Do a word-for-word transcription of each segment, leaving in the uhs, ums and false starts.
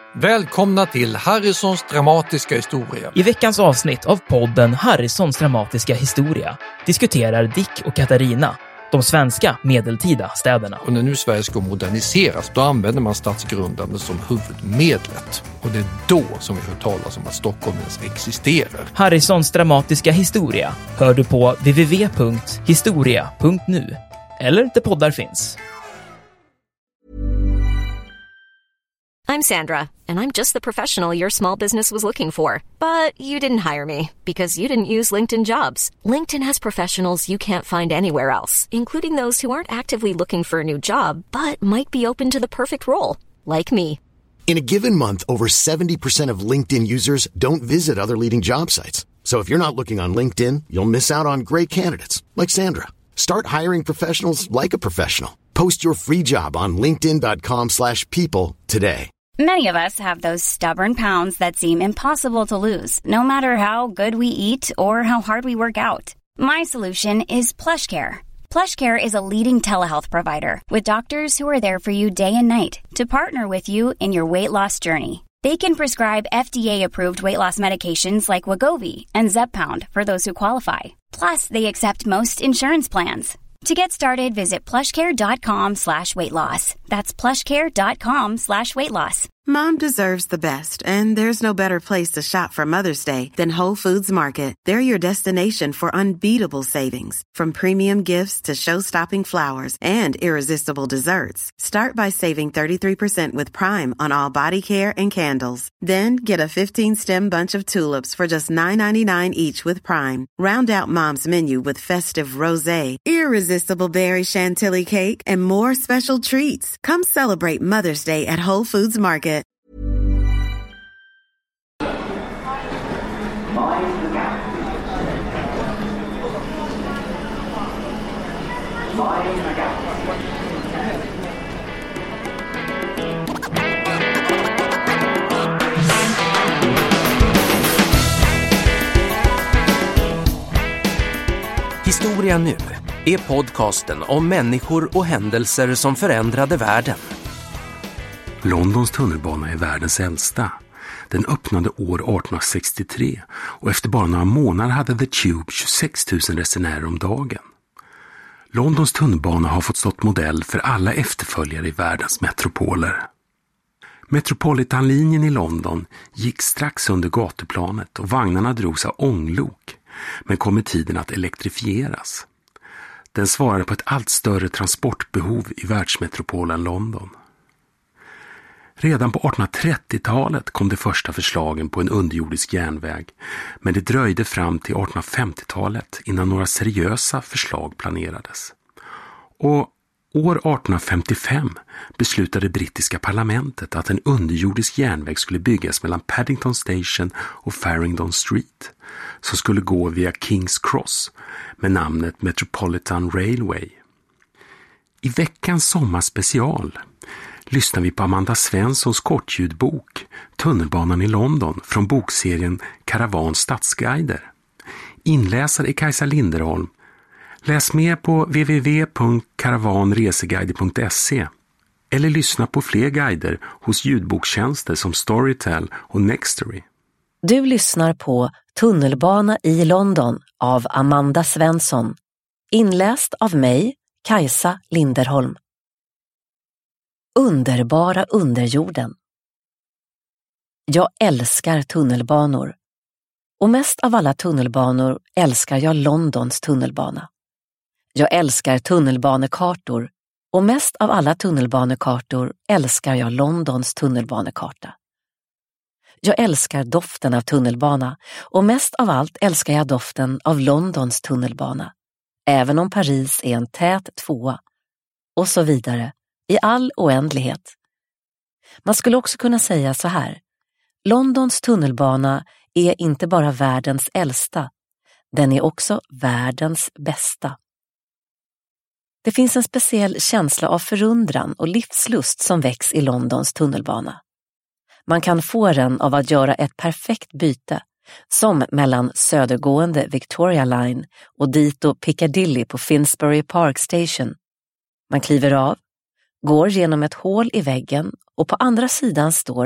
Välkomna till Harrisons dramatiska historia. I veckans avsnitt av podden Harrisons dramatiska historia diskuterar Dick och Katarina de svenska medeltida städerna. Och när nu Sverige ska moderniseras, då använder man stadsgrundande som huvudmedlet. Och det är då som vi hör talas om att Stockholm ens existerar. Harrisons dramatiska historia hör du på w w w punkt historia punkt nu eller där poddar finns. I'm Sandra, and I'm just the professional your small business was looking for. But you didn't hire me because you didn't use LinkedIn Jobs. LinkedIn has professionals you can't find anywhere else, including those who aren't actively looking for a new job, but might be open to the perfect role, like me. In a given month, over seventy percent of LinkedIn users don't visit other leading job sites. So if you're not looking on LinkedIn, you'll miss out on great candidates, like Sandra. Start hiring professionals like a professional. Post your free job on linkedin dot com slash people today. Many of us have those stubborn pounds that seem impossible to lose, no matter how good we eat or how hard we work out. My solution is PlushCare. PlushCare is a leading telehealth provider with doctors who are there for you day and night to partner with you in your weight loss journey. They can prescribe F D A-approved weight loss medications like Wegovy and Zepbound for those who qualify. Plus, they accept most insurance plans. To get started, visit plushcare.com slash weight loss. That's plushcare.com slash weight loss. Mom deserves the best, and there's no better place to shop for Mother's Day than Whole Foods Market. They're your destination for unbeatable savings, from premium gifts to show-stopping flowers and irresistible desserts. Start by saving thirty-three percent with Prime on all body care and candles. Then get a fifteen-stem bunch of tulips for just nine ninety-nine each with Prime. Round out Mom's menu with festive rosé, irresistible berry chantilly cake, and more special treats. Come celebrate Mother's Day at Whole Foods Market. Historia nu är podcasten om människor och händelser som förändrade världen. Londons tunnelbana är världens äldsta. Den öppnade år arton sextiotre och efter bara några månader hade The Tube tjugosex tusen resenärer om dagen. Londons tunnelbana har fått stått modell för alla efterföljare i världens metropoler. Metropolitanlinjen i London gick strax under gatuplanet och vagnarna drogs av ånglok, men kom med tiden att elektrifieras. Den svarade på ett allt större transportbehov i världsmetropolen London. Redan på artonhundratrettiotalet kom de första förslagen på en underjordisk järnväg, men det dröjde fram till artonhundrafemtiotalet innan några seriösa förslag planerades. Och år artonhundrafemtiofem beslutade brittiska parlamentet att en underjordisk järnväg skulle byggas mellan Paddington Station och Farringdon Street, som skulle gå via King's Cross med namnet Metropolitan Railway. I veckans sommarspecial lyssnar vi på Amanda Svenssons kortljudbok Tunnelbanan i London från bokserien Karavan Stadsguider. Inläsare är Kajsa Linderholm. Läs mer på w w w punkt karavanreseguider punkt se eller lyssna på fler guider hos ljudbokstjänster som Storytel och Nextory. Du lyssnar på Tunnelbana i London av Amanda Svensson. Inläst av mig, Kajsa Linderholm. Underbara underjorden. Jag älskar tunnelbanor. Och mest av alla tunnelbanor älskar jag Londons tunnelbana. Jag älskar tunnelbanekartor. Och mest av alla tunnelbanekartor älskar jag Londons tunnelbanekarta. Jag älskar doften av tunnelbana. Och mest av allt älskar jag doften av Londons tunnelbana. Även om Paris är en tät tvåa. Och så vidare. I all oändlighet. Man skulle också kunna säga så här. Londons tunnelbana är inte bara världens äldsta. Den är också världens bästa. Det finns en speciell känsla av förundran och livslust som väcks i Londons tunnelbana. Man kan få den av att göra ett perfekt byte, som mellan södergående Victoria Line och dito Piccadilly på Finsbury Park Station. Man kliver av, går genom ett hål i väggen och på andra sidan står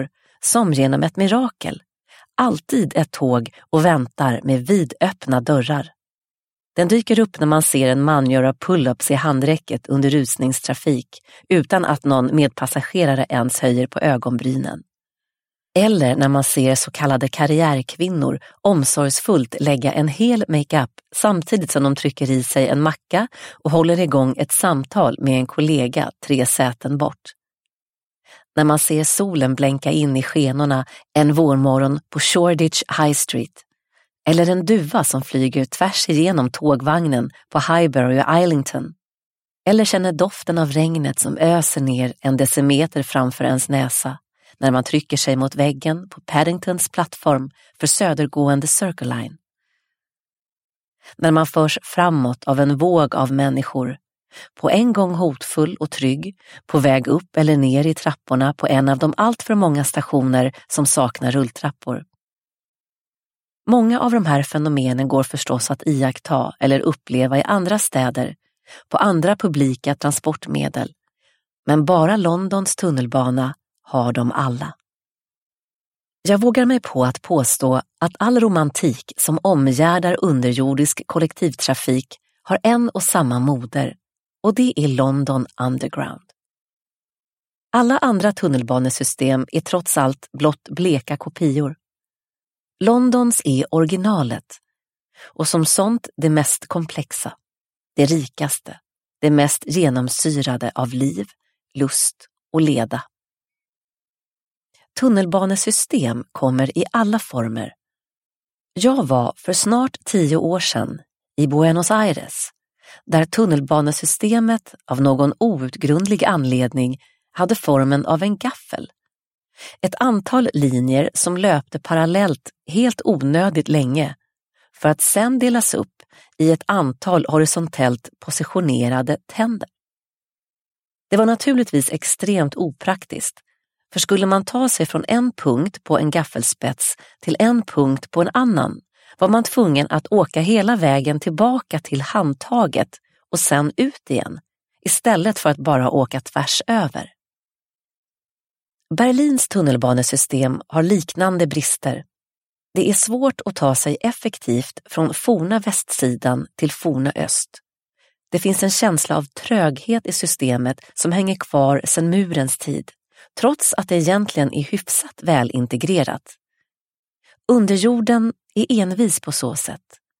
som genom ett mirakel, alltid ett tåg och väntar med vidöppna dörrar. Den dyker upp när man ser en man göra pull-ups i handräcket under rusningstrafik utan att någon medpassagerare ens höjer på ögonbrynen. Eller när man ser så kallade karriärkvinnor omsorgsfullt lägga en hel make-up samtidigt som de trycker i sig en macka och håller igång ett samtal med en kollega tre säten bort. När man ser solen blänka in i skenorna en vårmorgon på Shoreditch High Street. Eller en duva som flyger tvärs igenom tågvagnen på Highbury och Islington. Eller känner doften av regnet som öser ner en decimeter framför ens näsa när man trycker sig mot väggen på Paddingtons plattform för södergående Circle Line. När man förs framåt av en våg av människor, på en gång hotfull och trygg, på väg upp eller ner i trapporna på en av de allt för många stationer som saknar rulltrappor. Många av de här fenomenen går förstås att iaktta eller uppleva i andra städer, på andra publika transportmedel, men bara Londons tunnelbana har de alla. Jag vågar mig på att påstå att all romantik som omgärdar underjordisk kollektivtrafik har en och samma moder, och det är London Underground. Alla andra tunnelbanesystem är trots allt blott bleka kopior. Londons är originalet, och som sånt det mest komplexa, det rikaste, det mest genomsyrade av liv, lust och leda. Tunnelbanesystem kommer i alla former. Jag var för snart tio år sedan i Buenos Aires, där tunnelbanesystemet av någon outgrundlig anledning hade formen av en gaffel. Ett antal linjer som löpte parallellt helt onödigt länge för att sedan delas upp i ett antal horisontellt positionerade tänder. Det var naturligtvis extremt opraktiskt, för skulle man ta sig från en punkt på en gaffelspets till en punkt på en annan var man tvungen att åka hela vägen tillbaka till handtaget och sen ut igen, istället för att bara åka tvärs över. Berlins tunnelbanesystem har liknande brister. Det är svårt att ta sig effektivt från forna västsidan till forna öst. Det finns en känsla av tröghet i systemet som hänger kvar sedan murens tid, trots att det egentligen är hyfsat väl integrerat. Underjorden är envis på så sätt.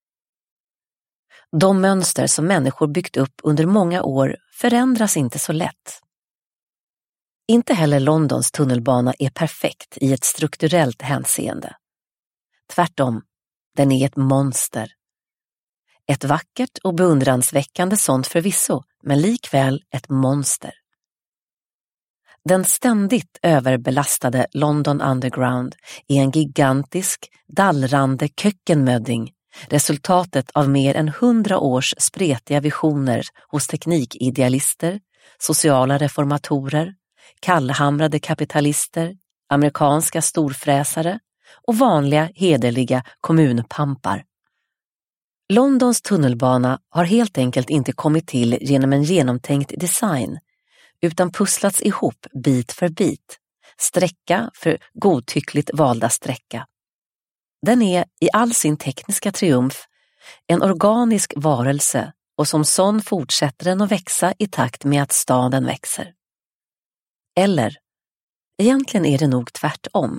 De mönster som människor byggt upp under många år förändras inte så lätt. Inte heller Londons tunnelbana är perfekt i ett strukturellt hänseende. Tvärtom, den är ett monster. Ett vackert och beundransväckande sånt förvisso, men likväl ett monster. Den ständigt överbelastade London Underground är en gigantisk, dallrande kökkenmödding, resultatet av mer än hundra års spretiga visioner hos teknikidealister, sociala reformatorer, kallhamrade kapitalister, amerikanska storfräsare och vanliga hederliga kommunpampar. Londons tunnelbana har helt enkelt inte kommit till genom en genomtänkt design, utan pusslats ihop bit för bit, sträcka för godtyckligt valda sträcka. Den är i all sin tekniska triumf en organisk varelse, och som sån fortsätter den att växa i takt med att staden växer. Eller, egentligen är det nog tvärtom.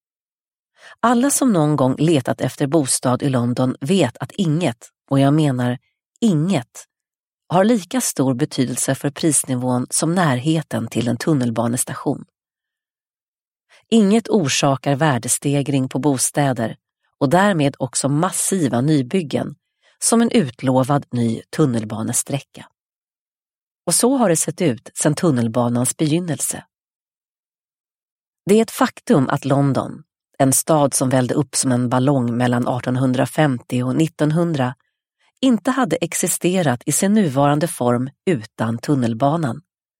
Alla som någon gång letat efter bostad i London vet att inget, och jag menar inget, har lika stor betydelse för prisnivån som närheten till en tunnelbanestation. Inget orsakar värdestegring på bostäder och därmed också massiva nybyggen som en utlovad ny tunnelbanesträcka. Och så har det sett ut sedan tunnelbanans begynnelse. Det är ett faktum att London, en stad som vällde upp som en ballong mellan artonhundrafemtio och nittonhundra, inte hade existerat i sin nuvarande form utan tunnelbanan.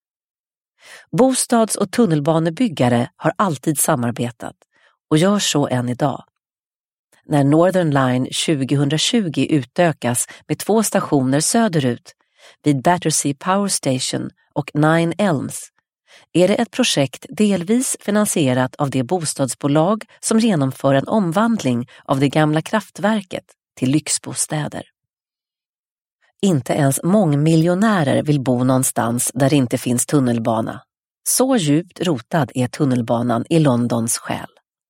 Bostads- och tunnelbanebyggare har alltid samarbetat och gör så än idag. När Northern Line tjugohundratjugo utökas med två stationer söderut, vid Battersea Power Station och Nine Elms, är det ett projekt delvis finansierat av det bostadsbolag som genomför en omvandling av det gamla kraftverket till lyxbostäder. Inte ens mångmiljonärer vill bo någonstans där det inte finns tunnelbana. Så djupt rotad är tunnelbanan i Londons själ.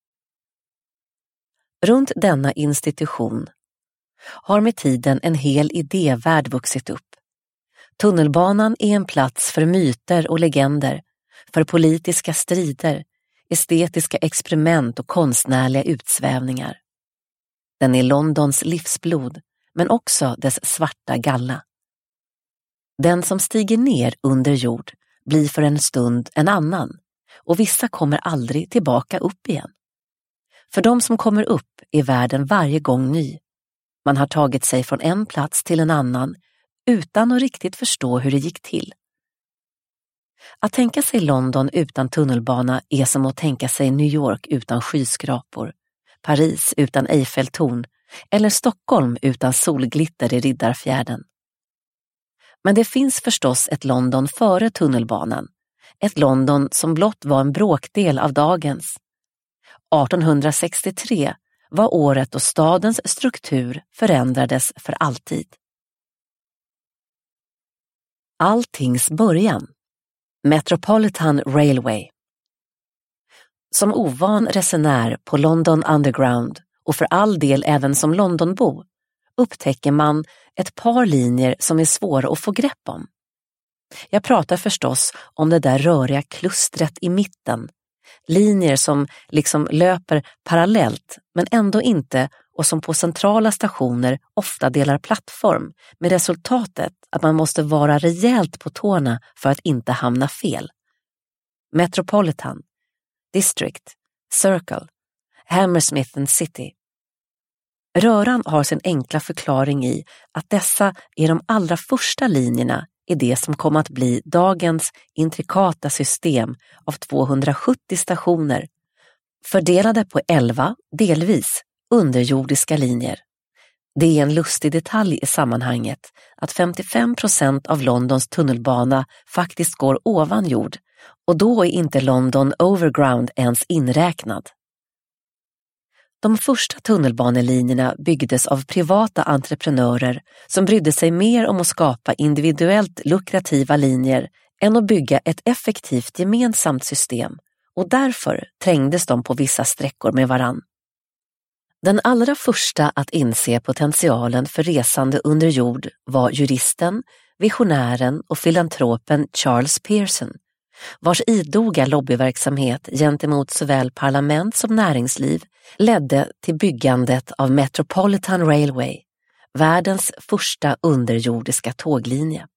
Runt denna institution har med tiden en hel idévärld vuxit upp. Tunnelbanan är en plats för myter och legender, för politiska strider, estetiska experiment och konstnärliga utsvävningar. Den är Londons livsblod, men också dess svarta galla. Den som stiger ner under jord blir för en stund en annan, och vissa kommer aldrig tillbaka upp igen. För de som kommer upp är världen varje gång ny. Man har tagit sig från en plats till en annan utan att riktigt förstå hur det gick till. Att tänka sig London utan tunnelbana är som att tänka sig New York utan skyskrapor, Paris utan Eiffeltorn eller Stockholm utan solglitter i Riddarfjärden. Men det finns förstås ett London före tunnelbanan, ett London som blott var en bråkdel av dagens. artonhundrasextiotre var året då stadens struktur förändrades för alltid. Alltings början. Metropolitan Railway. Som ovan resenär på London Underground och för all del även som Londonbo upptäcker man ett par linjer som är svåra att få grepp om. Jag pratar förstås om det där röriga klustret i mitten. Linjer som liksom löper parallellt men ändå inte, och som på centrala stationer ofta delar plattform, med resultatet att man måste vara rejält på tårna för att inte hamna fel. Metropolitan, District, Circle, Hammersmith and City. Röran har sin enkla förklaring i att dessa är de allra första linjerna i det som kommer att bli dagens intrikata system av tvåhundrasjuttio stationer, fördelade på elva, delvis, underjordiska linjer. Det är en lustig detalj i sammanhanget att femtiofem procent av Londons tunnelbana faktiskt går ovan jord, och då är inte London Overground ens inräknad. De första tunnelbanelinjerna byggdes av privata entreprenörer som brydde sig mer om att skapa individuellt lukrativa linjer än att bygga ett effektivt gemensamt system, och därför trängdes de på vissa sträckor med varann. Den allra första att inse potentialen för resande under jord var juristen, visionären och filantropen Charles Pearson, vars idoga lobbyverksamhet gentemot såväl parlament som näringsliv ledde till byggandet av Metropolitan Railway, världens första underjordiska tåglinje.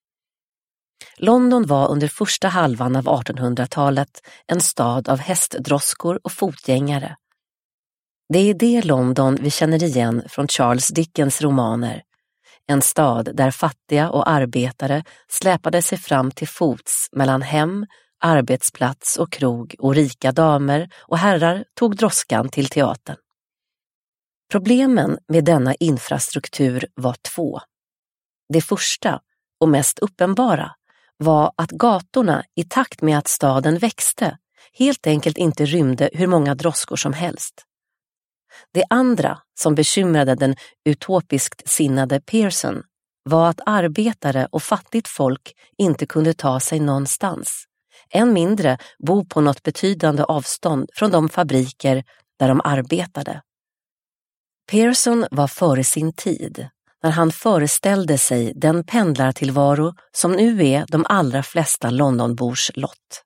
London var under första halvan av artonhundratalet en stad av hästdroskor och fotgängare. Det är det London vi känner igen från Charles Dickens romaner. En stad där fattiga och arbetare släpade sig fram till fots mellan hem, arbetsplats och krog, och rika damer och herrar tog droskan till teatern. Problemen med denna infrastruktur var två. Det första och mest uppenbara var att gatorna i takt med att staden växte helt enkelt inte rymde hur många droskor som helst. Det andra som bekymrade den utopiskt sinnade Pearson var att arbetare och fattigt folk inte kunde ta sig någonstans, än mindre bo på något betydande avstånd från de fabriker där de arbetade. Pearson var före sin tid när han föreställde sig den pendlartillvaro som nu är de allra flesta Londonbors lott.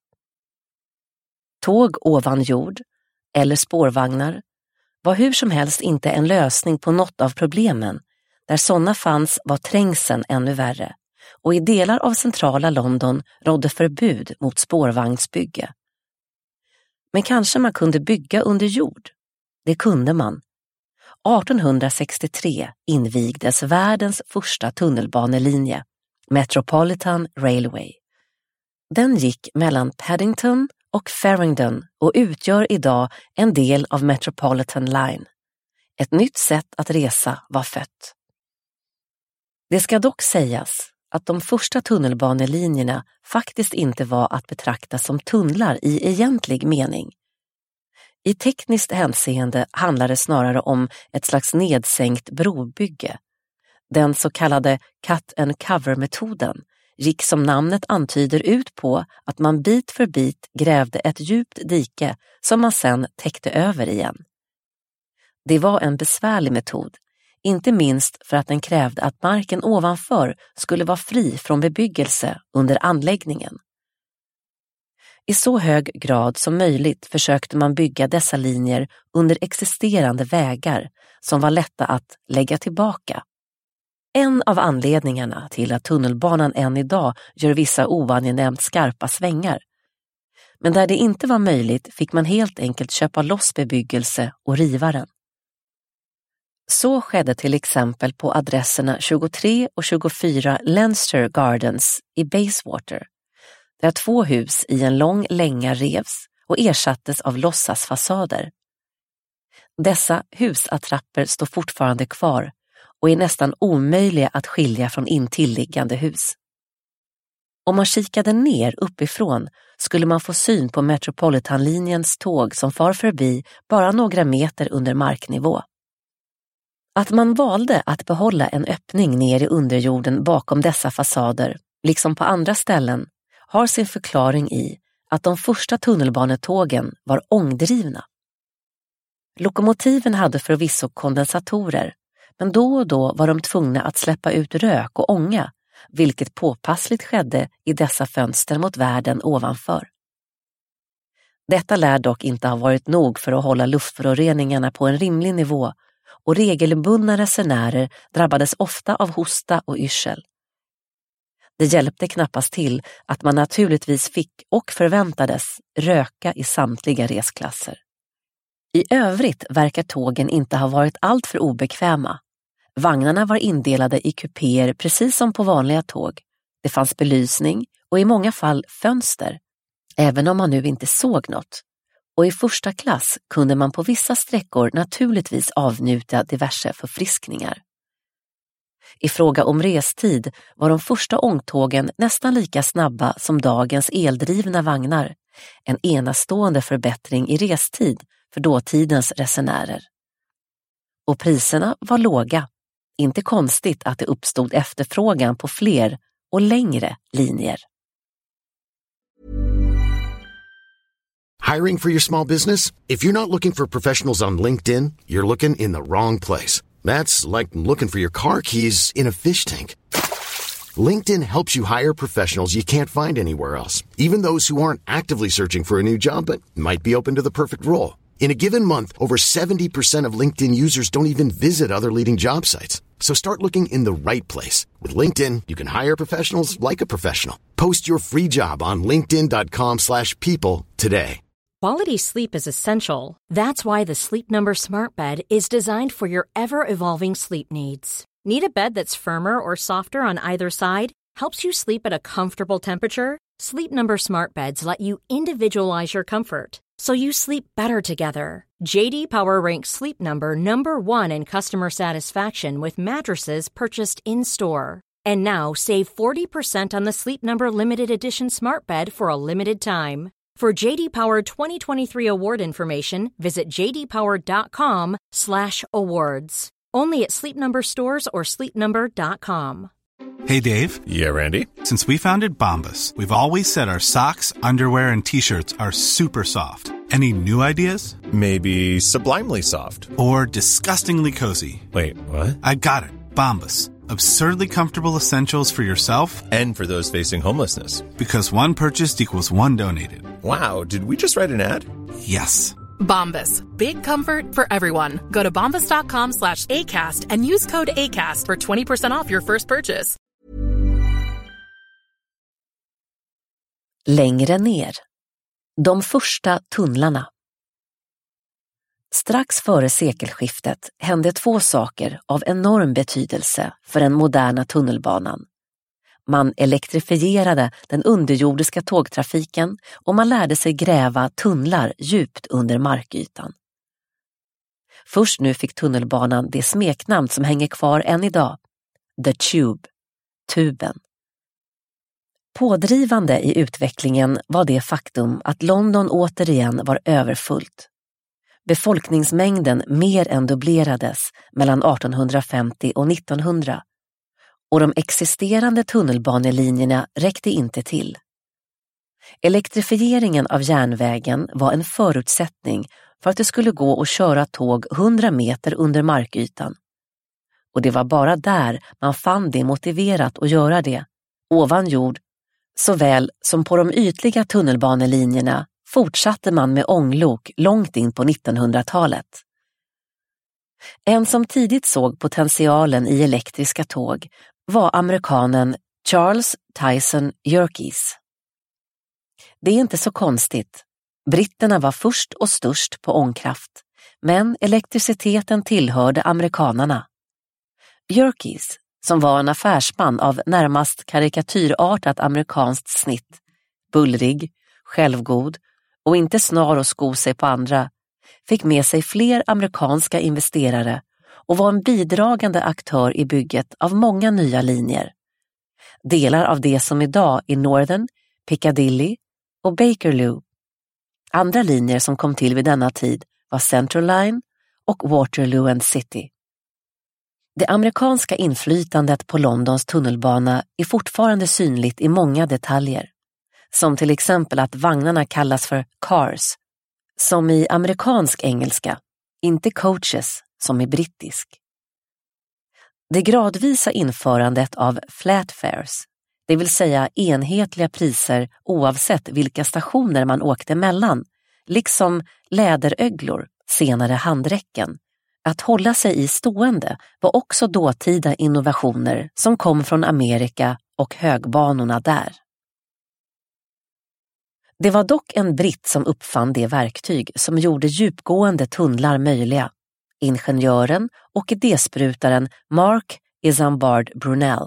Tåg ovan jord eller spårvagnar var hur som helst inte en lösning på något av problemen. Där sådana fanns var trängseln ännu värre, och i delar av centrala London rådde förbud mot spårvagnsbygge. Men kanske man kunde bygga under jord. Det kunde man. artonhundrasextiotre invigdes världens första tunnelbanelinje, Metropolitan Railway. Den gick mellan Paddington och Farringdon och utgör idag en del av Metropolitan Line. Ett nytt sätt att resa var fött. Det ska dock sägas att de första tunnelbanelinjerna faktiskt inte var att betrakta som tunnlar i egentlig mening. I tekniskt hänseende handlar det snarare om ett slags nedsänkt brobygge. Den så kallade cut and cover-metoden gick som namnet antyder ut på att man bit för bit grävde ett djupt dike som man sedan täckte över igen. Det var en besvärlig metod, inte minst för att den krävde att marken ovanför skulle vara fri från bebyggelse under anläggningen. I så hög grad som möjligt försökte man bygga dessa linjer under existerande vägar som var lätta att lägga tillbaka. En av anledningarna till att tunnelbanan än idag gör vissa oangenämt skarpa svängar. Men där det inte var möjligt fick man helt enkelt köpa loss bebyggelse och riva den. Så skedde till exempel på adresserna tjugotre och tjugofyra Leinster Gardens i Bayswater, där två hus i en lång länga revs och ersattes av låtsasfasader. Dessa husattrapper står fortfarande kvar och är nästan omöjliga att skilja från intilliggande hus. Om man kikade ner uppifrån skulle man få syn på Metropolitanlinjens tåg som far förbi bara några meter under marknivå. Att man valde att behålla en öppning ner i underjorden bakom dessa fasader, liksom på andra ställen, har sin förklaring i att de första tunnelbanetågen var ångdrivna. Lokomotiven hade förvisso kondensatorer, men då och då var de tvungna att släppa ut rök och ånga, vilket påpassligt skedde i dessa fönster mot världen ovanför. Detta lär dock inte ha varit nog för att hålla luftföroreningarna på en rimlig nivå, och regelbundna resenärer drabbades ofta av hosta och yrsel. Det hjälpte knappast till att man naturligtvis fick och förväntades röka i samtliga resklasser. I övrigt verkar tågen inte ha varit allt för obekväma. Vagnarna var indelade i kupéer precis som på vanliga tåg. Det fanns belysning och i många fall fönster, även om man nu inte såg något. Och i första klass kunde man på vissa sträckor naturligtvis avnjuta diverse förfriskningar. I fråga om restid var de första ångtågen nästan lika snabba som dagens eldrivna vagnar, en enastående förbättring i restid för dåtidens resenärer. Och priserna var låga, inte konstigt att det uppstod efterfrågan på fler och längre linjer. Hiring for your small business? If you're not looking for professionals on LinkedIn, you're looking in the wrong place. That's like looking for your car keys in a fish tank. LinkedIn helps you hire professionals you can't find anywhere else, even those who aren't actively searching for a new job but might be open to the perfect role. In a given month, over seventy percent of LinkedIn users don't even visit other leading job sites. So start looking in the right place. With LinkedIn, you can hire professionals like a professional. Post your free job on linkedin dot com slash people today. Quality sleep is essential. That's why the Sleep Number Smart Bed is designed for your ever-evolving sleep needs. Need a bed that's firmer or softer on either side? Helps you sleep at a comfortable temperature? Sleep Number Smart Beds let you individualize your comfort, so you sleep better together. J D Power ranks Sleep Number number one in customer satisfaction with mattresses purchased in-store. And now save forty percent on the Sleep Number Limited Edition Smart Bed for a limited time. For J D Power twenty twenty-three award information, visit j d power dot com slash awards. Only at Sleep Number stores or sleep number dot com. Hey, Dave. Yeah, Randy. Since we founded Bombas, we've always said our socks, underwear, and T-shirts are super soft. Any new ideas? Maybe sublimely soft. Or disgustingly cozy. Wait, what? I got it. Bombas. Absurdly comfortable essentials for yourself and for those facing homelessness. Because one purchased equals one donated. Wow, did we just write an ad? Yes. Bombas. Big comfort for everyone. Go to bombas dot com slash ACAST and use code ACAST for twenty percent off your first purchase. Längre ner. De första tunnlarna. Strax före sekelskiftet hände två saker av enorm betydelse för den moderna tunnelbanan. Man elektrifierade den underjordiska tågtrafiken och man lärde sig gräva tunnlar djupt under markytan. Först nu fick tunnelbanan det smeknamn som hänger kvar än idag, The Tube, tuben, Pådrivande i utvecklingen var det faktum att London återigen var överfullt. Befolkningsmängden mer än dubblerades mellan artonhundrafemtio och nittonhundra och de existerande tunnelbanelinjerna räckte inte till. Elektrifieringen av järnvägen var en förutsättning för att det skulle gå att köra tåg hundra meter under markytan. Och det var bara där man fann det motiverat att göra det, ovan jord, såväl som på de ytliga tunnelbanelinjerna fortsatte man med ånglok långt in på nittonhundratalet. En som tidigt såg potentialen i elektriska tåg var amerikanen Charles Tyson Yerkes. Det är inte så konstigt. Britterna var först och störst på ångkraft, men elektriciteten tillhörde amerikanarna. Yerkes, som var en affärsman av närmast karikatyrartat amerikanskt snitt, bullrig, självgod och inte snar och sko sig på andra, fick med sig fler amerikanska investerare och var en bidragande aktör i bygget av många nya linjer. Delar av det som idag är Northern, Piccadilly och Bakerloo. Andra linjer som kom till vid denna tid var Central Line och Waterloo and City. Det amerikanska inflytandet på Londons tunnelbana är fortfarande synligt i många detaljer, som till exempel att vagnarna kallas för cars, som i amerikansk engelska, inte coaches som i brittisk. Det gradvisa införandet av flat fares, det vill säga enhetliga priser oavsett vilka stationer man åkte mellan, liksom läderöglor, senare handräcken. Att hålla sig i stående var också dåtida innovationer som kom från Amerika och högbanorna där. Det var dock en britt som uppfann det verktyg som gjorde djupgående tunnlar möjliga, ingenjören och idésprutaren Mark Isambard Brunel.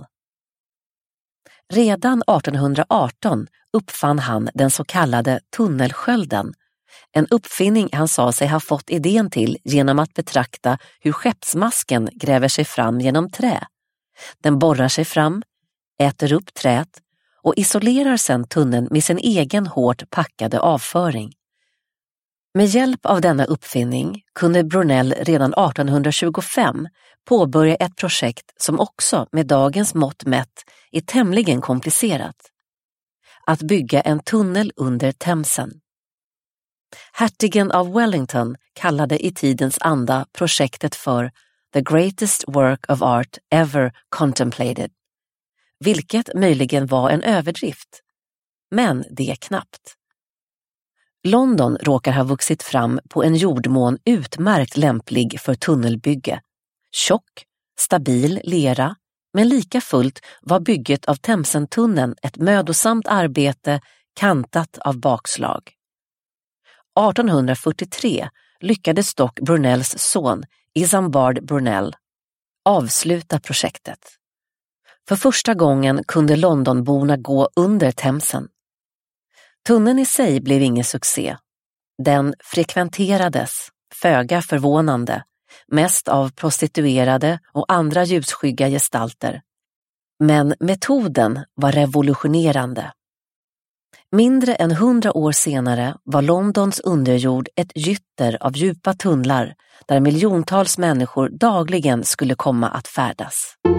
Redan artonhundraarton uppfann han den så kallade tunnelskölden, en uppfinning han sa sig ha fått idén till genom att betrakta hur skeppsmasken gräver sig fram genom trä. Den borrar sig fram, äter upp träet och isolerar sedan tunneln med sin egen hårt packade avföring. Med hjälp av denna uppfinning kunde Brunel redan artonhundratjugofem påbörja ett projekt som också med dagens mått mätt är tämligen komplicerat. Att bygga en tunnel under Themsen. Hertigen av Wellington kallade i tidens anda projektet för The Greatest Work of Art Ever Contemplated, vilket möjligen var en överdrift. Men det är knappt. London råkar ha vuxit fram på en jordmån utmärkt lämplig för tunnelbygge. Tjock, stabil lera, men lika fullt var bygget av Themsentunneln ett mödosamt arbete kantat av bakslag. artonhundrafyrtiotre lyckades dock Brunels son Isambard Brunel avsluta projektet. För första gången kunde Londonborna gå under Themsen. Tunneln i sig blev ingen succé. Den frekventerades, föga förvånande, mest av prostituerade och andra ljusskygga gestalter. Men metoden var revolutionerande. Mindre än hundra år senare var Londons underjord ett gytter av djupa tunnlar där miljontals människor dagligen skulle komma att färdas.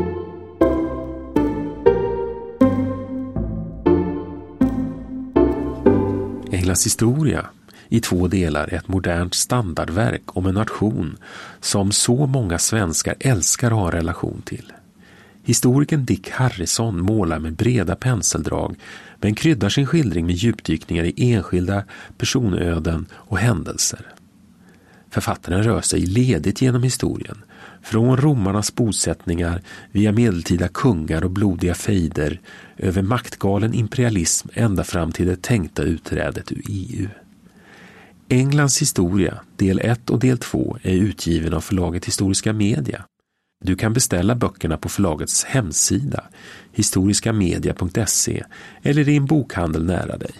Englands historia i två delar är ett modernt standardverk om en nation som så många svenskar älskar att ha en relation till. Historikern Dick Harrison målar med breda penseldrag men kryddar sin skildring med djupdykningar i enskilda personöden och händelser. Författaren rör sig ledigt genom historien, från romarnas bosättningar via medeltida kungar och blodiga fejder över maktgalen imperialism ända fram till det tänkta utträdet ur E U. Englands historia, del ett och del två, är utgiven av förlaget Historiska Media. Du kan beställa böckerna på förlagets hemsida historiskamedia punkt se eller i en bokhandel nära dig.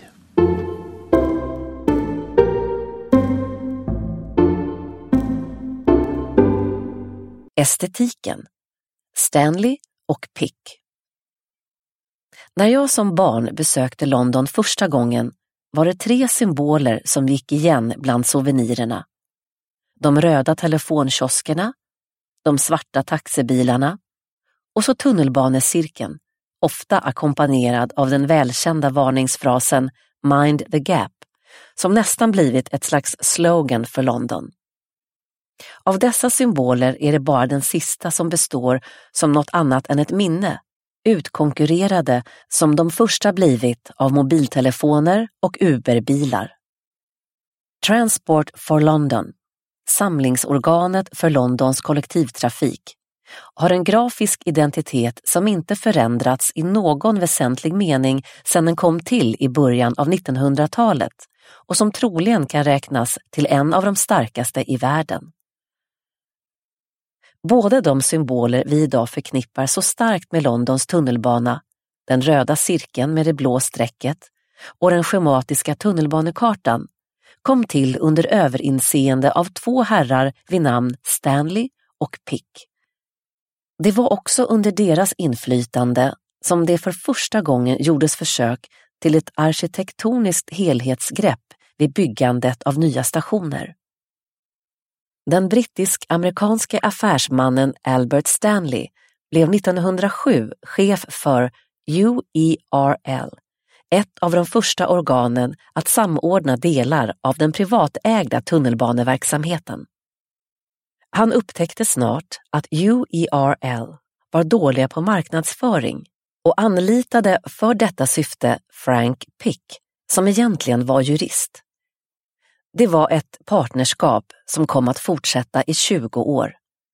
Estetiken. Stanley och Pick. När jag som barn besökte London första gången var det tre symboler som gick igen bland souvenirerna. De röda telefonkioskerna, de svarta taxibilarna och så tunnelbanecirkeln, ofta ackompanjerad av den välkända varningsfrasen Mind the Gap, som nästan blivit ett slags slogan för London. Av dessa symboler är det bara den sista som består som något annat än ett minne, utkonkurrerade som de första blivit av mobiltelefoner och Uberbilar. Transport for London, samlingsorganet för Londons kollektivtrafik, har en grafisk identitet som inte förändrats i någon väsentlig mening sedan den kom till i början av nittonhundratalet och som troligen kan räknas till en av de starkaste i världen. Både de symboler vi idag förknippar så starkt med Londons tunnelbana, den röda cirkeln med det blå strecket och den schematiska tunnelbanekartan, kom till under överinseende av två herrar vid namn Stanley och Pick. Det var också under deras inflytande som det för första gången gjordes försök till ett arkitektoniskt helhetsgrepp vid byggandet av nya stationer. Den brittisk-amerikanske affärsmannen Albert Stanley blev nittonhundrasju chef för U E R L, ett av de första organen att samordna delar av den privatägda tunnelbaneverksamheten. Han upptäckte snart att U E R L var dåliga på marknadsföring och anlitade för detta syfte Frank Pick, som egentligen var jurist. Det var ett partnerskap som kom att fortsätta i tjugo år.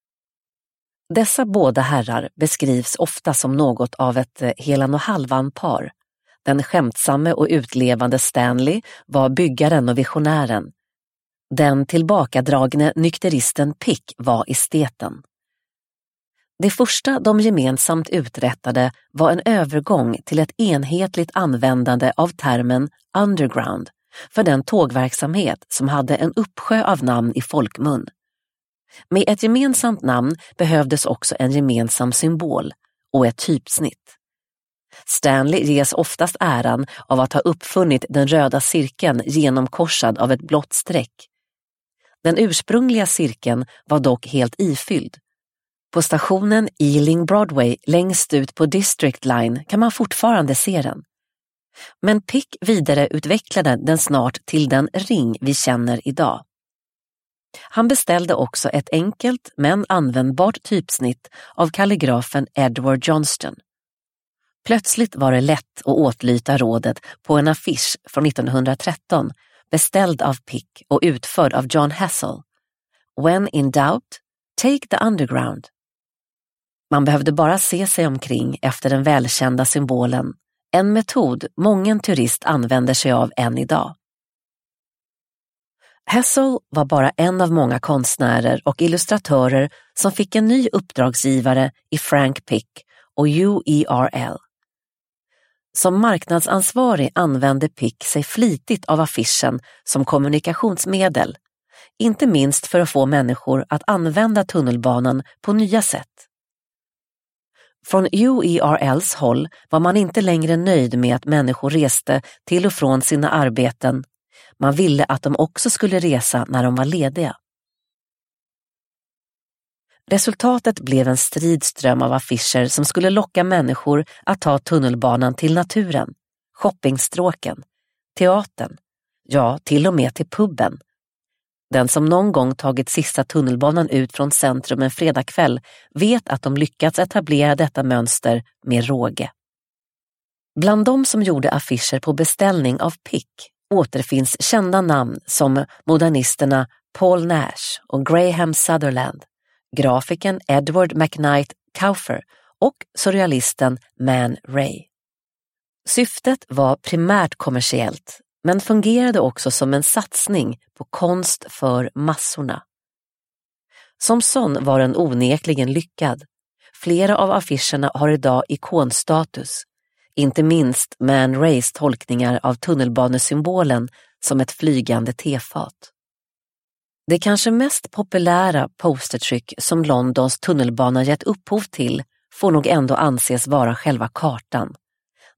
Dessa båda herrar beskrivs ofta som något av ett helan och halvan par. Den skämtsamme och utlevande Stanley var byggaren och visionären. Den tillbakadragne nykteristen Pick var esteten. Det första de gemensamt uträttade var en övergång till ett enhetligt användande av termen underground för den tågverksamhet som hade en uppsjö av namn i folkmun. Med ett gemensamt namn behövdes också en gemensam symbol och ett typsnitt. Stanley ges oftast äran av att ha uppfunnit den röda cirkeln genomkorsad av ett blått streck. Den ursprungliga cirkeln var dock helt ifylld. På stationen Ealing Broadway längst ut på District Line kan man fortfarande se den. Men Pick vidareutvecklade den snart till den ring vi känner idag. Han beställde också ett enkelt men användbart typsnitt av kalligrafen Edward Johnston. Plötsligt var det lätt att åtlyta rådet på en affisch från nittonhundratretton beställd av Pick och utförd av John Hassell. When in doubt, take the underground. Man behövde bara se sig omkring efter den välkända symbolen, en metod mången turist använder sig av än idag. Hassell var bara en av många konstnärer och illustratörer som fick en ny uppdragsgivare i Frank Pick och U E R L. Som marknadsansvarig använde Pick sig flitigt av affischen som kommunikationsmedel, inte minst för att få människor att använda tunnelbanan på nya sätt. Från U E R L:s håll var man inte längre nöjd med att människor reste till och från sina arbeten. Man ville att de också skulle resa när de var lediga. Resultatet blev en stridström av affischer som skulle locka människor att ta tunnelbanan till naturen, shoppingstråken, teatern, ja till och med till puben. Den som någon gång tagit sista tunnelbanan ut från centrum en fredagkväll vet att de lyckats etablera detta mönster med råge. Bland de som gjorde affischer på beställning av Pick återfinns kända namn som modernisterna Paul Nash och Graham Sutherland, grafikern Edward McKnight Kauffer och surrealisten Man Ray. Syftet var primärt kommersiellt, men fungerade också som en satsning på konst för massorna. Som sån var den onekligen lyckad. Flera av affischerna har idag ikonstatus, inte minst Man Rays tolkningar av tunnelbanesymbolen som ett flygande tefat. Det kanske mest populära postertryck som Londons tunnelbana gett upphov till får nog ändå anses vara själva kartan.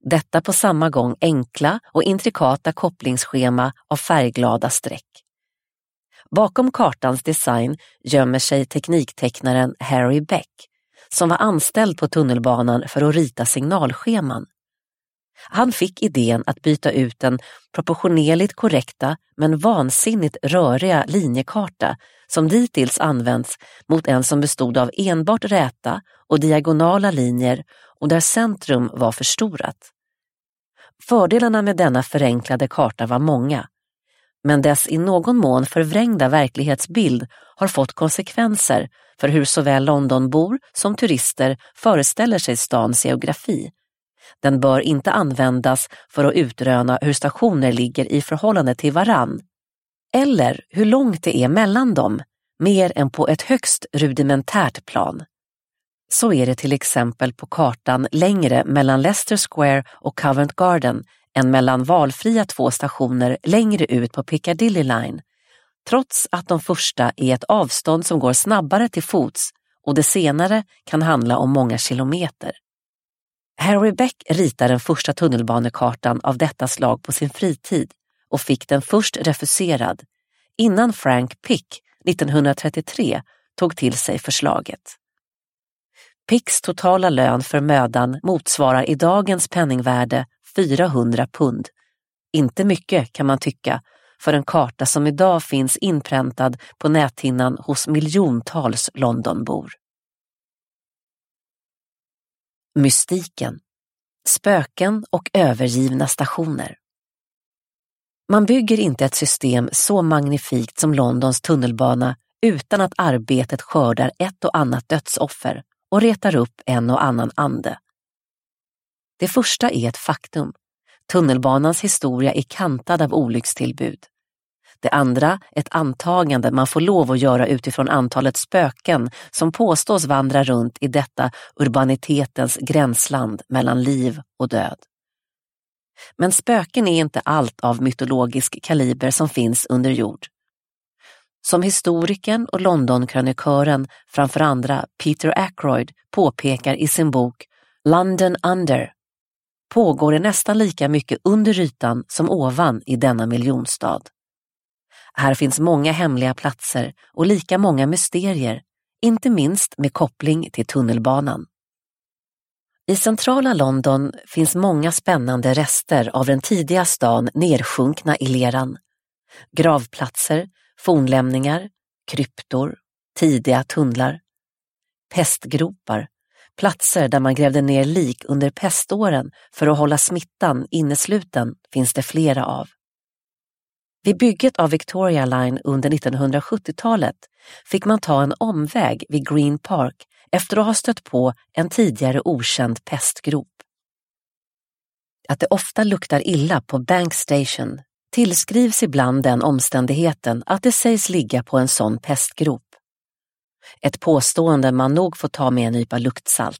Detta på samma gång enkla och intrikata kopplingsschema av färgglada streck. Bakom kartans design gömmer sig tekniktecknaren Harry Beck, som var anställd på tunnelbanan för att rita signalscheman. Han fick idén att byta ut den proportionerligt korrekta men vansinnigt röriga linjekarta som dittills använts mot en som bestod av enbart räta och diagonala linjer och där centrum var förstorat. Fördelarna med denna förenklade karta var många, men dess i någon mån förvrängda verklighetsbild har fått konsekvenser för hur såväl Londonbor som turister föreställer sig stans geografi. Den bör inte användas för att utröna hur stationer ligger i förhållande till varann, eller hur långt det är mellan dem, mer än på ett högst rudimentärt plan. Så är det till exempel på kartan längre mellan Leicester Square och Covent Garden än mellan valfria två stationer längre ut på Piccadilly Line, trots att de första är ett avstånd som går snabbare till fots och det senare kan handla om många kilometer. Harry Beck ritade den första tunnelbanekartan av detta slag på sin fritid och fick den först refuserad, innan Frank Pick nittonhundratrettiotre tog till sig förslaget. Picks totala lön för mödan motsvarar i dagens penningvärde fyrahundra pund. Inte mycket kan man tycka för en karta som idag finns inpräntad på näthinnan hos miljontals Londonbor. Mystiken, spöken och övergivna stationer. Man bygger inte ett system så magnifikt som Londons tunnelbana utan att arbetet skördar ett och annat dödsoffer och retar upp en och annan ande. Det första är ett faktum. Tunnelbanans historia är kantad av olyckstillbud. Det andra, ett antagande man får lov att göra utifrån antalet spöken som påstås vandra runt i detta urbanitetens gränsland mellan liv och död. Men spöken är inte allt av mytologisk kaliber som finns under jord. Som historikern och Londonkrönikören framför andra Peter Ackroyd påpekar i sin bok London Under, pågår det nästan lika mycket under ytan som ovan i denna miljonstad. Här finns många hemliga platser och lika många mysterier, inte minst med koppling till tunnelbanan. I centrala London finns många spännande rester av den tidiga stan nersjunkna i leran. Gravplatser, fornlämningar, kryptor, tidiga tunnlar, pestgropar, platser där man grävde ner lik under peståren för att hålla smittan innesluten finns det flera av. Vid bygget av Victoria Line under nittonhundrasjuttiotalet fick man ta en omväg vid Green Park efter att ha stött på en tidigare okänd pestgrop. Att det ofta luktar illa på Bank Station tillskrivs ibland den omständigheten att det sägs ligga på en sån pestgrop. Ett påstående man nog får ta med en nypa luktsalt.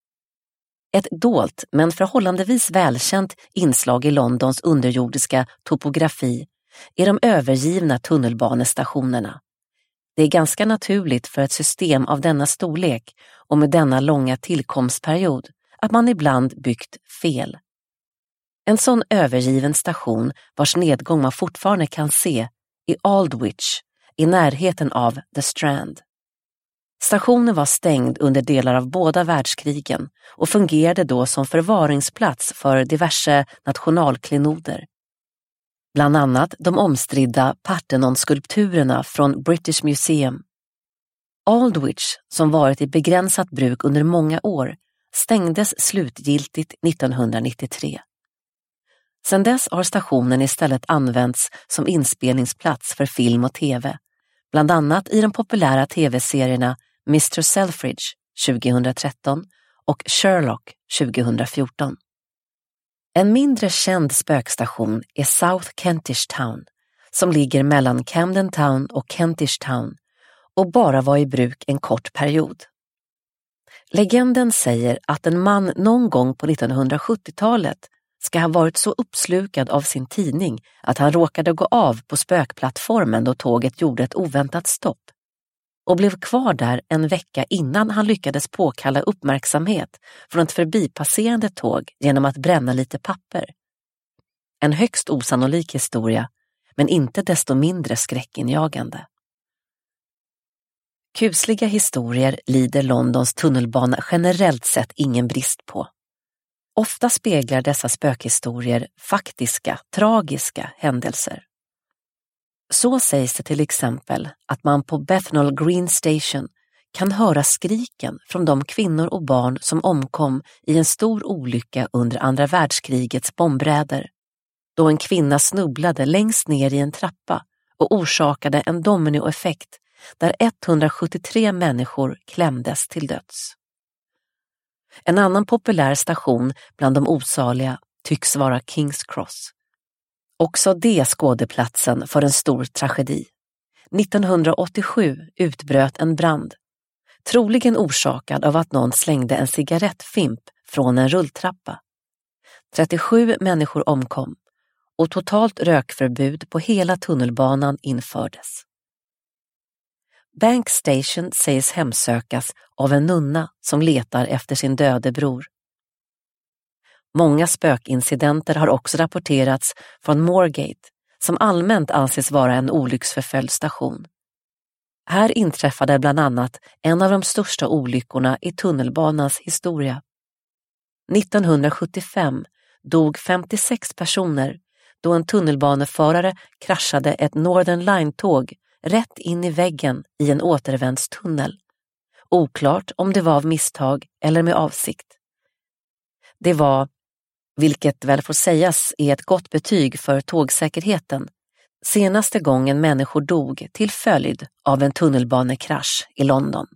Ett dolt men förhållandevis välkänt inslag i Londons underjordiska topografi är de övergivna tunnelbanestationerna. Det är ganska naturligt för ett system av denna storlek och med denna långa tillkomstperiod att man ibland byggt fel. En sån övergiven station vars nedgång man fortfarande kan se i Aldwych i närheten av The Strand. Stationen var stängd under delar av båda världskrigen och fungerade då som förvaringsplats för diverse nationalklenoder. Bland annat de omstridda Parthenon-skulpturerna från British Museum. Aldwych, som varit i begränsat bruk under många år, stängdes slutgiltigt nittonhundranittiotre. Sedan dess har stationen istället använts som inspelningsplats för film och tv, bland annat i de populära tv-serierna mister Selfridge tjugohundratretton och Sherlock tjugohundrafjorton. En mindre känd spökstation är South Kentish Town, som ligger mellan Camden Town och Kentish Town och bara var i bruk en kort period. Legenden säger att en man någon gång på nittonhundrasjuttiotalet ska ha varit så uppslukad av sin tidning att han råkade gå av på spökplattformen då tåget gjorde ett oväntat stopp. och blev kvar där en vecka innan han lyckades påkalla uppmärksamhet från ett förbipasserande tåg genom att bränna lite papper. En högst osannolik historia, men inte desto mindre skräckinjagande. Kusliga historier lider Londons tunnelbana generellt sett ingen brist på. Ofta speglar dessa spökhistorier faktiska, tragiska händelser. Så sägs det till exempel att man på Bethnal Green Station kan höra skriken från de kvinnor och barn som omkom i en stor olycka under andra världskrigets bombräder, då en kvinna snubblade längst ner i en trappa och orsakade en dominoeffekt där etthundrasjuttiotre människor klämdes till döds. En annan populär station bland de osaliga tycks vara King's Cross. Också det skådeplatsen för en stor tragedi. nittonhundraåttiosju utbröt en brand, troligen orsakad av att någon slängde en cigarettfimp från en rulltrappa. trettiosju människor omkom och totalt rökförbud på hela tunnelbanan infördes. Bank Station sägs hemsökas av en nunna som letar efter sin döde bror. Många spökincidenter har också rapporterats från Moorgate, som allmänt anses vara en olycksförföljd station. Här inträffade bland annat en av de största olyckorna i tunnelbanans historia. nittonhundrasjuttiofem dog femtiosex personer då en tunnelbaneförare kraschade ett Northern Line-tåg rätt in i väggen i en återvändstunnel. Oklart om det var av misstag eller med avsikt. Det var, vilket väl får sägas är ett gott betyg för tågsäkerheten, senaste gången människor dog till följd av en tunnelbanekrasch i London.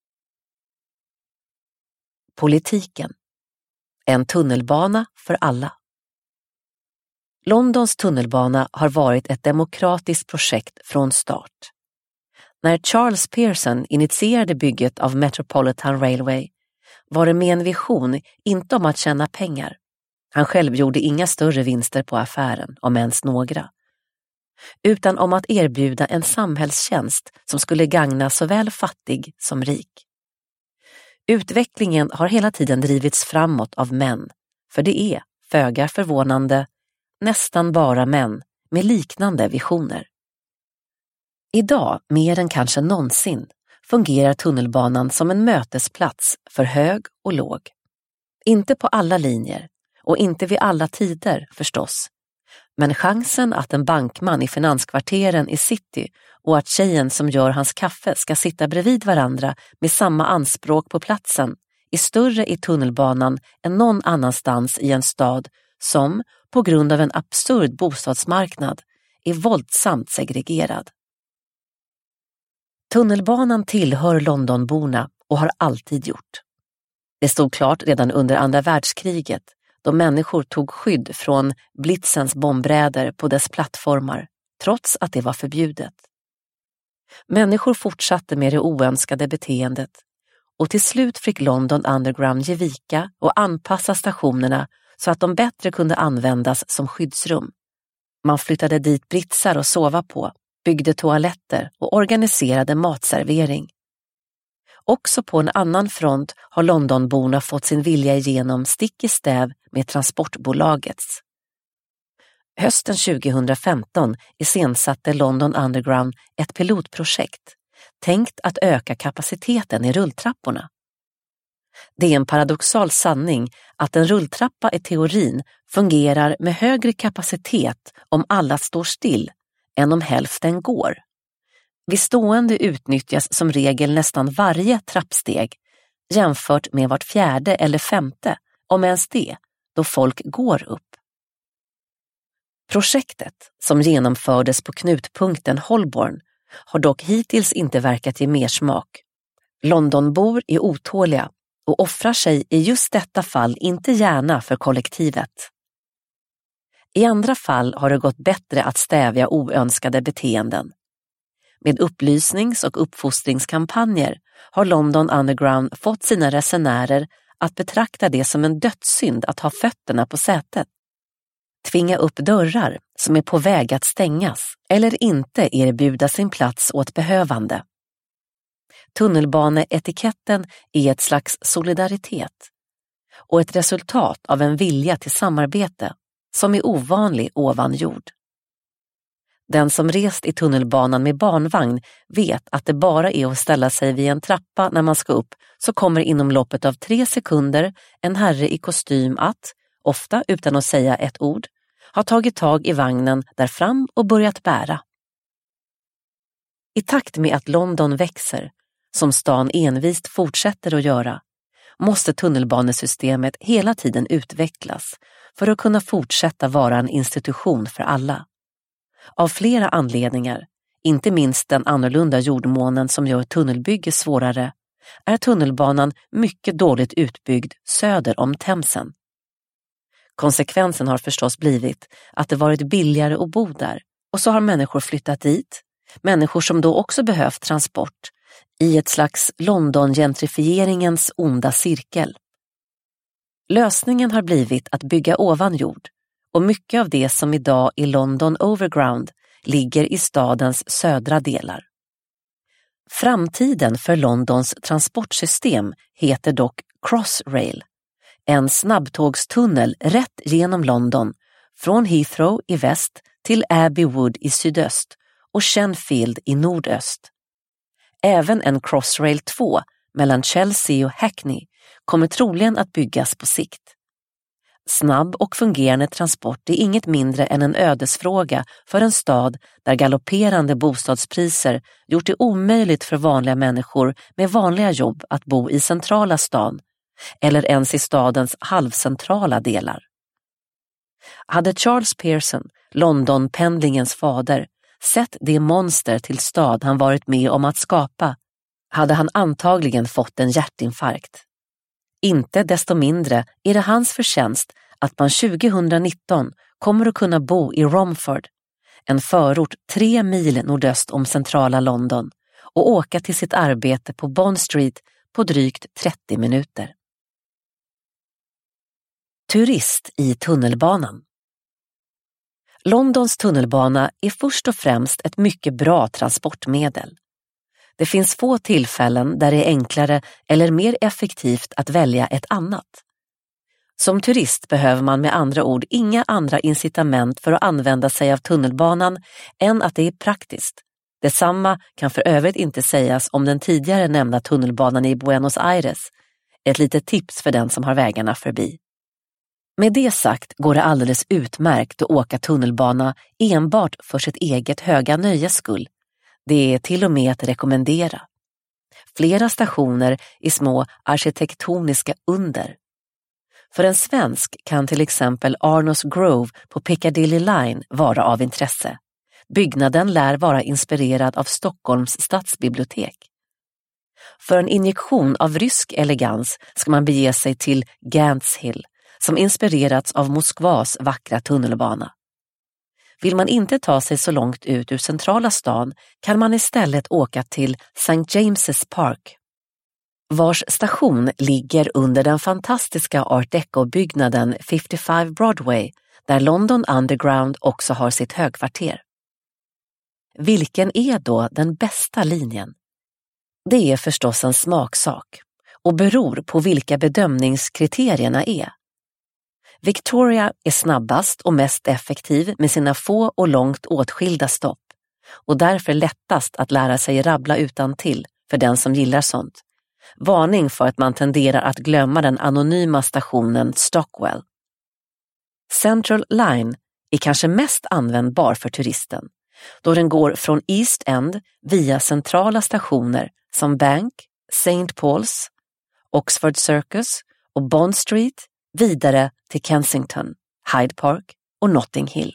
Politiken. En tunnelbana för alla. Londons tunnelbana har varit ett demokratiskt projekt från start. När Charles Pearson initierade bygget av Metropolitan Railway var det med en vision inte om att tjäna pengar. Han själv gjorde inga större vinster på affären, om ens några. Utan om att erbjuda en samhällstjänst som skulle gagna såväl fattig som rik. Utvecklingen har hela tiden drivits framåt av män, för det är, föga förvånande, nästan bara män med liknande visioner. Idag, mer än kanske någonsin, fungerar tunnelbanan som en mötesplats för hög och låg. Inte på alla linjer och inte vid alla tider förstås. Men chansen att en bankman i finanskvarteren i city och att tjejen som gör hans kaffe ska sitta bredvid varandra med samma anspråk på platsen är större i tunnelbanan än någon annanstans i en stad som, på grund av en absurd bostadsmarknad, är våldsamt segregerad. Tunnelbanan tillhör Londonborna och har alltid gjort. Det stod klart redan under andra världskriget då människor tog skydd från blitzens bombräder på dess plattformar, trots att det var förbjudet. Människor fortsatte med det oönskade beteendet och till slut fick London Underground ge vika och anpassa stationerna så att de bättre kunde användas som skyddsrum. Man flyttade dit britsar och sova på, byggde toaletter och organiserade matservering. Också på en annan front har Londonborna fått sin vilja igenom stick i stäv med transportbolagets. Hösten tjugohundrafemton iscensatte London Underground ett pilotprojekt tänkt att öka kapaciteten i rulltrapporna. Det är en paradoxal sanning att en rulltrappa i teorin fungerar med högre kapacitet om alla står still än om hälften går. Vid stående utnyttjas som regel nästan varje trappsteg jämfört med vart fjärde eller femte, om ens det, då folk går upp. Projektet, som genomfördes på knutpunkten Holborn, har dock hittills inte verkat ge mer smak. Londonbor är otåliga och offrar sig i just detta fall inte gärna för kollektivet. I andra fall har det gått bättre att stävja oönskade beteenden. Med upplysnings- och uppfostringskampanjer har London Underground fått sina resenärer att betrakta det som en dödssynd att ha fötterna på sätet. Tvinga upp dörrar som är på väg att stängas eller inte erbjuda sin plats åt behövande. Tunnelbaneetiketten är ett slags solidaritet och ett resultat av en vilja till samarbete som är ovanlig ovan jord. Den som rest i tunnelbanan med barnvagn vet att det bara är att ställa sig vid en trappa när man ska upp, så kommer inom loppet av tre sekunder en herre i kostym att, ofta utan att säga ett ord, ha tagit tag i vagnen där fram och börjat bära. I takt med att London växer, som stan envist fortsätter att göra, måste tunnelbanesystemet hela tiden utvecklas för att kunna fortsätta vara en institution för alla. Av flera anledningar, inte minst den annorlunda jordmånen som gör tunnelbygge svårare, är tunnelbanan mycket dåligt utbyggd söder om Themsen. Konsekvensen har förstås blivit att det varit billigare att bo där, och så har människor flyttat dit, människor som då också behövt transport, i ett slags London-gentrifieringens onda cirkel. Lösningen har blivit att bygga ovan jord, och mycket av det som idag är London Overground ligger i stadens södra delar. Framtiden för Londons transportsystem heter dock Crossrail, en snabbtågstunnel rätt genom London, från Heathrow i väst till Abbey Wood i sydöst och Shenfield i nordöst. Även en Crossrail två mellan Chelsea och Hackney kommer troligen att byggas på sikt. Snabb och fungerande transport är inget mindre än en ödesfråga för en stad där galopperande bostadspriser gjort det omöjligt för vanliga människor med vanliga jobb att bo i centrala stan eller ens i stadens halvcentrala delar. Hade Charles Pearson, London-pendlingens fader, sett det monster till stad han varit med om att skapa, hade han antagligen fått en hjärtinfarkt. Inte desto mindre är det hans förtjänst att man tjugonitton kommer att kunna bo i Romford, en förort tre mil nordöst om centrala London, och åka till sitt arbete på Bond Street på drygt trettio minuter. Turist i tunnelbanan. Londons tunnelbana är först och främst ett mycket bra transportmedel. Det finns få tillfällen där det är enklare eller mer effektivt att välja ett annat. Som turist behöver man med andra ord inga andra incitament för att använda sig av tunnelbanan än att det är praktiskt. Detsamma kan för övrigt inte sägas om den tidigare nämnda tunnelbanan i Buenos Aires. Ett litet tips för den som har vägarna förbi. Med det sagt går det alldeles utmärkt att åka tunnelbana enbart för sitt eget höga nöjes skull. Det är till och med att rekommendera. Flera stationer är små arkitektoniska under. För en svensk kan till exempel Arnos Grove på Piccadilly Line vara av intresse. Byggnaden lär vara inspirerad av Stockholms stadsbibliotek. För en injektion av rysk elegans ska man bege sig till Gants Hill, som inspirerats av Moskvas vackra tunnelbana. Vill man inte ta sig så långt ut ur centrala stan kan man istället åka till Saint James's Park, vars station ligger under den fantastiska Art Deco-byggnaden femtiofem Broadway, där London Underground också har sitt högkvarter. Vilken är då den bästa linjen? Det är förstås en smaksak och beror på vilka bedömningskriterierna är. Victoria är snabbast och mest effektiv med sina få och långt åtskilda stopp, och därför lättast att lära sig rabbla utantill för den som gillar sånt. Varning för att man tenderar att glömma den anonyma stationen Stockwell. Central Line är kanske mest användbar för turisten, då den går från East End via centrala stationer som Bank, Saint Paul's, Oxford Circus och Bond Street vidare till Kensington, Hyde Park och Notting Hill.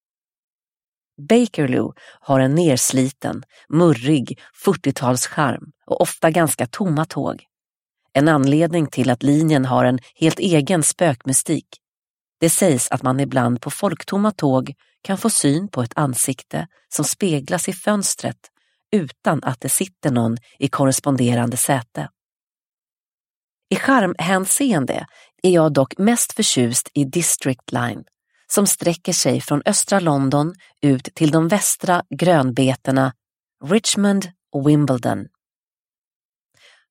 Bakerloo har en nersliten, murrig fyrtiotalscharm och ofta ganska tomma tåg. En anledning till att linjen har en helt egen spökmystik. Det sägs att man ibland på folktomma tåg kan få syn på ett ansikte som speglas i fönstret utan att det sitter någon i korresponderande säte. I charmhänseende är jag dock mest förtjust i District Line, som sträcker sig från östra London ut till de västra grönbetena Richmond och Wimbledon.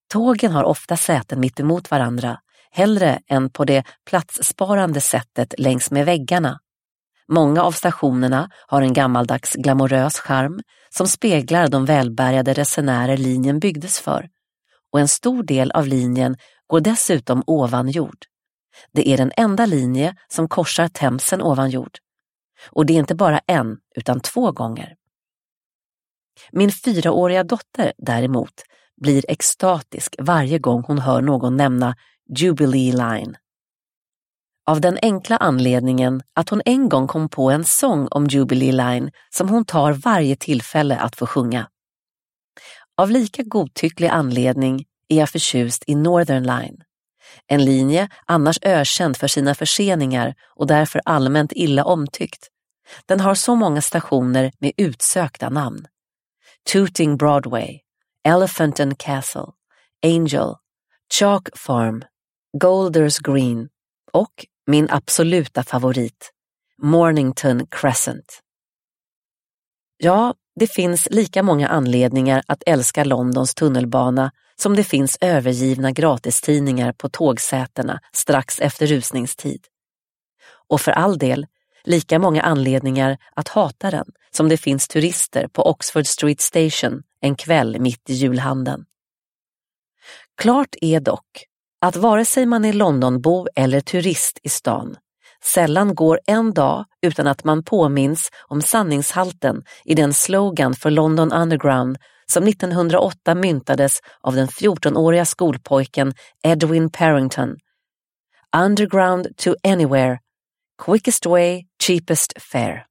Tågen har ofta säten mitt emot varandra, hellre än på det platssparande sättet längs med väggarna. Många av stationerna har en gammaldags glamorös charm som speglar de välbärgade resenärer linjen byggdes för. Och en stor del av linjen går dessutom ovan jord. Det är den enda linje som korsar Themsen ovan jord. Och det är inte bara en, utan två gånger. Min fyraåriga dotter däremot blir extatisk varje gång hon hör någon nämna Jubilee Line. Av den enkla anledningen att hon en gång kom på en sång om Jubilee Line som hon tar varje tillfälle att få sjunga. Av lika godtycklig anledning är jag förtjust i Northern Line. En linje annars ökänd för sina förseningar och därför allmänt illa omtyckt. Den har så många stationer med utsökta namn. Tooting Broadway, Elephant and Castle, Angel, Chalk Farm, Golders Green och min absoluta favorit, Mornington Crescent. Ja, det finns lika många anledningar att älska Londons tunnelbana som det finns övergivna gratistidningar på tågsätena strax efter rusningstid. Och för all del, lika många anledningar att hata den som det finns turister på Oxford Street Station en kväll mitt i julhandeln. Klart är dock att vare sig man är Londonbo eller turist i stan, sällan går en dag utan att man påminns om sanningshalten i den slogan för London Underground som nittonhundraåtta myntades av den fjortonåriga skolpojken Edwin Parrington. Underground to anywhere, quickest way, cheapest fare.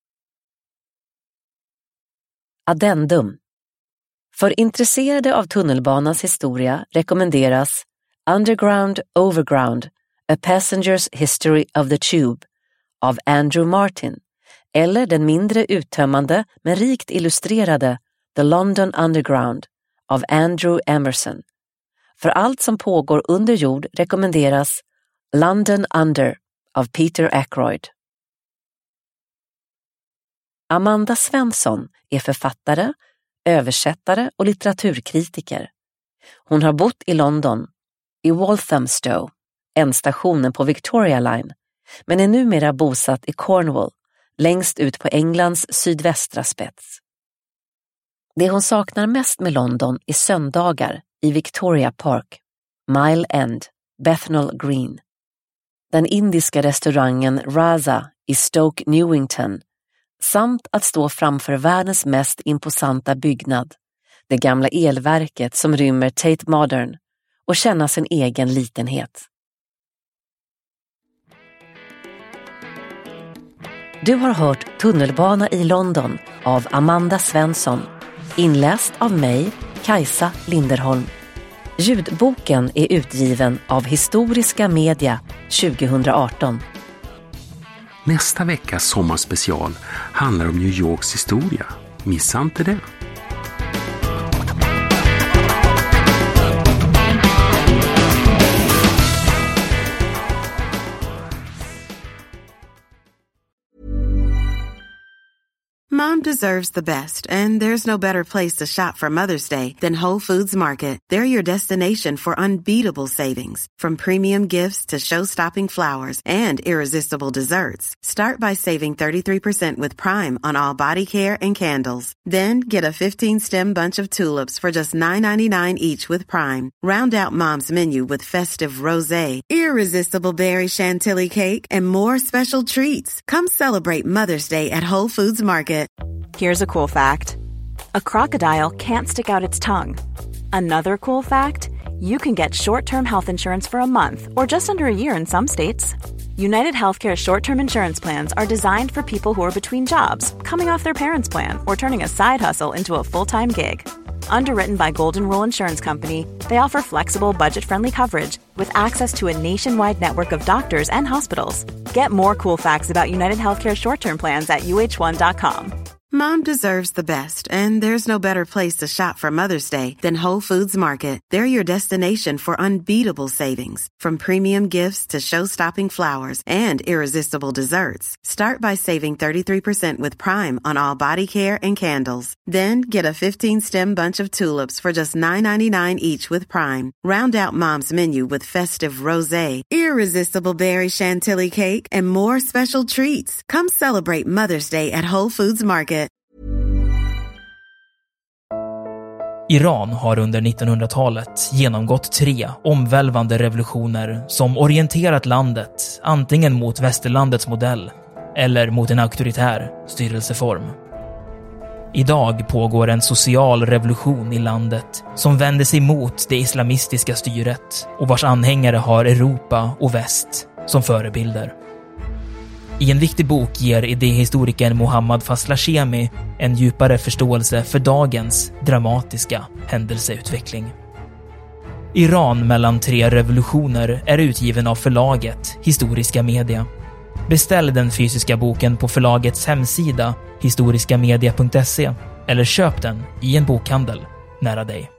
Addendum. För intresserade av tunnelbanans historia rekommenderas Underground Overground, A Passenger's History of the Tube av Andrew Martin eller den mindre uttömmande men rikt illustrerade The London Underground av Andrew Emerson. För allt som pågår under jord rekommenderas London Under av Peter Ackroyd. Amanda Svensson är författare, översättare och litteraturkritiker. Hon har bott i London, i Walthamstow, ändstationen på Victoria Line, men är numera bosatt i Cornwall, längst ut på Englands sydvästra spets. Det hon saknar mest med London är söndagar i Victoria Park, Mile End, Bethnal Green. Den indiska restaurangen Raza i Stoke Newington samt att stå framför världens mest imposanta byggnad, det gamla elverket som rymmer Tate Modern, och känna sin egen litenhet. Du har hört Tunnelbana i London av Amanda Svensson, inläst av mig, Kajsa Linderholm. Ljudboken är utgiven av Historiska Media tjugohundraarton. Nästa veckas sommarspecial handlar om New Yorks historia. Missa inte det! Mom deserves the best, and there's no better place to shop for Mother's Day than Whole Foods Market. They're your destination for unbeatable savings, from premium gifts to show-stopping flowers and irresistible desserts. Start by saving thirty-three percent with Prime on all body care and candles. Then get a fifteen-stem bunch of tulips for just nine ninety-nine each with Prime. Round out Mom's menu with festive rosé, irresistible berry chantilly cake, and more special treats. Come celebrate Mother's Day at Whole Foods Market. Here's a cool fact. A crocodile can't stick out its tongue. Another cool fact, you can get short-term health insurance for a month or just under a year in some states. United Healthcare short-term insurance plans are designed for people who are between jobs, coming off their parents' plan, or turning a side hustle into a full-time gig. Underwritten by Golden Rule Insurance Company, they offer flexible, budget-friendly coverage with access to a nationwide network of doctors and hospitals. Get more cool facts about United Healthcare short-term plans at U H one dot com. Mom deserves the best, and there's no better place to shop for Mother's Day than Whole Foods Market. They're your destination for unbeatable savings, from premium gifts to show-stopping flowers and irresistible desserts. Start by saving thirty-three percent with Prime on all body care and candles. Then get a fifteen-stem bunch of tulips for just nine ninety-nine each with Prime. Round out Mom's menu with festive rosé, irresistible berry chantilly cake, and more special treats. Come celebrate Mother's Day at Whole Foods Market. Iran har under nittonhundratalet genomgått tre omvälvande revolutioner som orienterat landet antingen mot västerlandets modell eller mot en auktoritär styrelseform. Idag pågår en social revolution i landet som vänder sig mot det islamistiska styret och vars anhängare har Europa och väst som förebilder. I en viktig bok ger idéhistorikern Mohammad Faslashemi en djupare förståelse för dagens dramatiska händelseutveckling. Iran mellan tre revolutioner är utgiven av förlaget Historiska Media. Beställ den fysiska boken på förlagets hemsida historiska media punkt se eller köp den i en bokhandel nära dig.